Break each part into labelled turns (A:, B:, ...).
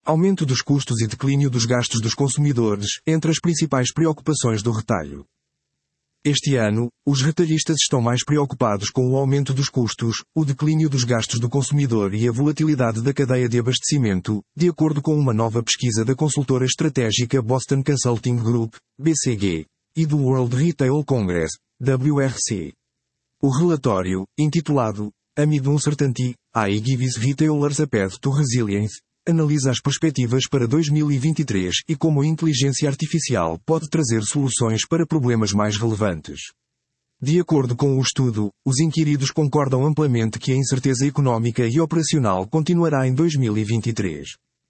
A: Aumento dos custos e declínio dos gastos dos consumidores, entre as principais preocupações do retalho. Este ano, os retalhistas estão mais preocupados com o aumento dos custos, o declínio dos gastos do consumidor e a volatilidade da cadeia de abastecimento, de acordo com uma nova pesquisa da consultora estratégica Boston Consulting Group, BCG, e do World Retail Congress, WRC. O relatório, intitulado Amid Uncertainty, AI Gives Retailers a Path to Resilience, analisa as perspectivas para 2023 e como a inteligência artificial pode trazer soluções para problemas mais relevantes. De acordo com o estudo, os inquiridos concordam amplamente que a incerteza económica e operacional continuará em 2023.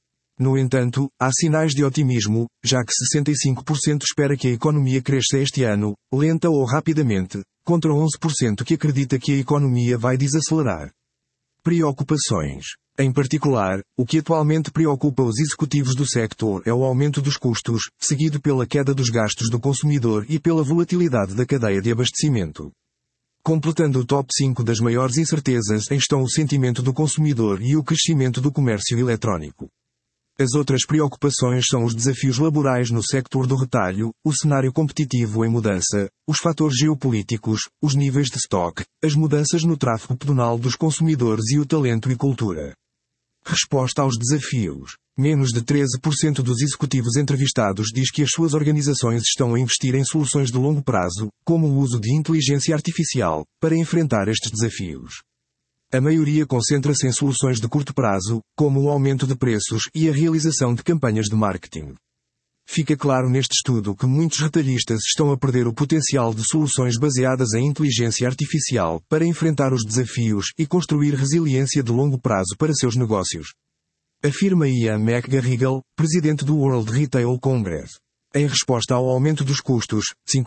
A: No entanto, há sinais de otimismo, já que 65% espera que a economia cresça este ano, lenta ou rapidamente, contra 11% que acredita que a economia vai desacelerar. Preocupações. Em particular, o que atualmente preocupa os executivos do sector é o aumento dos custos, seguido pela queda dos gastos do consumidor e pela volatilidade da cadeia de abastecimento. Completando o top 5 das maiores incertezas estão o sentimento do consumidor e o crescimento do comércio eletrónico. As outras preocupações são os desafios laborais no sector do retalho, o cenário competitivo em mudança, os fatores geopolíticos, os níveis de estoque, as mudanças no tráfego pedonal dos consumidores e o talento e cultura. Resposta aos desafios. Menos de 13% dos executivos entrevistados diz que as suas organizações estão a investir em soluções de longo prazo, como o uso de inteligência artificial, para enfrentar estes desafios. A maioria concentra-se em soluções de curto prazo, como o aumento de preços e a realização de campanhas de marketing. Fica claro neste estudo que muitos retalhistas estão a perder o potencial de soluções baseadas em inteligência artificial para enfrentar os desafios e construir resiliência de longo prazo para seus negócios. Afirma Ian McGarrigle, presidente do World Retail Congress. Em resposta ao aumento dos custos,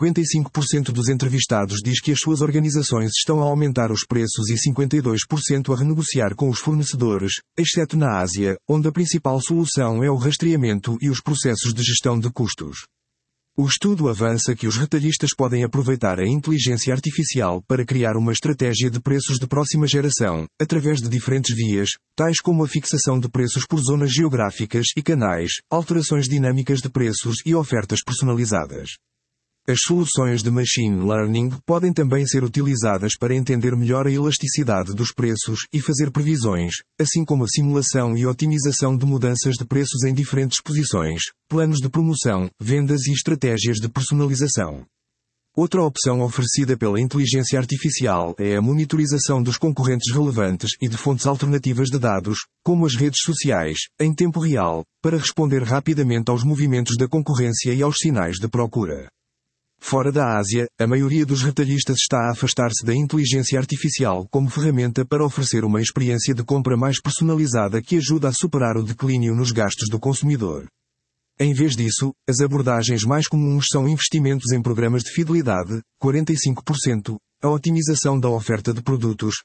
A: 55% dos entrevistados diz que as suas organizações estão a aumentar os preços e 52% a renegociar com os fornecedores, exceto na Ásia, onde a principal solução é o rastreamento e os processos de gestão de custos. O estudo avança que os retalhistas podem aproveitar a inteligência artificial para criar uma estratégia de preços de próxima geração, através de diferentes vias, tais como a fixação de preços por zonas geográficas e canais, alterações dinâmicas de preços e ofertas personalizadas. As soluções de machine learning podem também ser utilizadas para entender melhor a elasticidade dos preços e fazer previsões, assim como a simulação e otimização de mudanças de preços em diferentes posições, planos de promoção, vendas e estratégias de personalização. Outra opção oferecida pela inteligência artificial é a monitorização dos concorrentes relevantes e de fontes alternativas de dados, como as redes sociais, em tempo real, para responder rapidamente aos movimentos da concorrência e aos sinais de procura. Fora da Ásia, a maioria dos retalhistas está a afastar-se da inteligência artificial como ferramenta para oferecer uma experiência de compra mais personalizada que ajuda a superar o declínio nos gastos do consumidor. Em vez disso, as abordagens mais comuns são investimentos em programas de fidelidade, 45%, a otimização da oferta de produtos,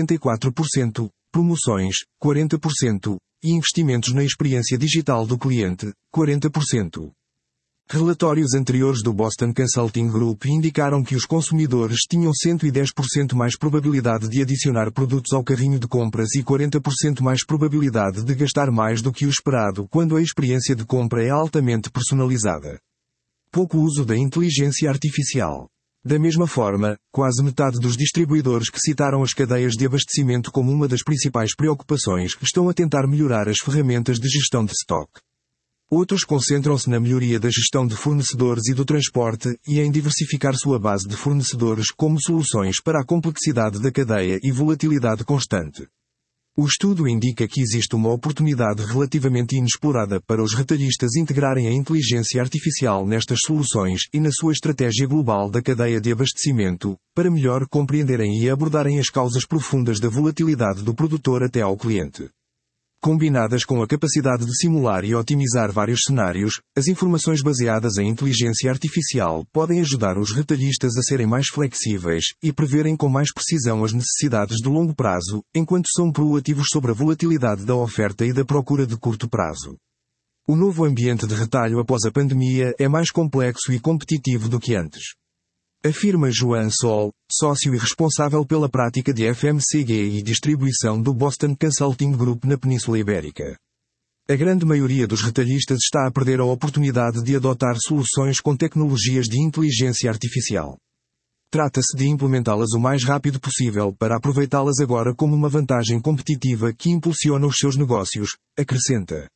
A: 44%, promoções, 40%, e investimentos na experiência digital do cliente, 40%. Relatórios anteriores do Boston Consulting Group indicaram que os consumidores tinham 110% mais probabilidade de adicionar produtos ao carrinho de compras e 40% mais probabilidade de gastar mais do que o esperado quando a experiência de compra é altamente personalizada. Pouco uso da inteligência artificial. Da mesma forma, quase metade dos distribuidores que citaram as cadeias de abastecimento como uma das principais preocupações estão a tentar melhorar as ferramentas de gestão de estoque. Outros concentram-se na melhoria da gestão de fornecedores e do transporte e em diversificar sua base de fornecedores como soluções para a complexidade da cadeia e volatilidade constante. O estudo indica que existe uma oportunidade relativamente inexplorada para os retalhistas integrarem a inteligência artificial nestas soluções e na sua estratégia global da cadeia de abastecimento, para melhor compreenderem e abordarem as causas profundas da volatilidade do produtor até ao cliente. Combinadas com a capacidade de simular e otimizar vários cenários, as informações baseadas em inteligência artificial podem ajudar os retalhistas a serem mais flexíveis e preverem com mais precisão as necessidades de longo prazo, enquanto são proativos sobre a volatilidade da oferta e da procura de curto prazo. O novo ambiente de retalho após a pandemia é mais complexo e competitivo do que antes. Afirma Joan Sol, sócio e responsável pela prática de FMCG e distribuição do Boston Consulting Group na Península Ibérica. A grande maioria dos retalhistas está a perder a oportunidade de adotar soluções com tecnologias de inteligência artificial. Trata-se de implementá-las o mais rápido possível para aproveitá-las agora como uma vantagem competitiva que impulsiona os seus negócios, acrescenta.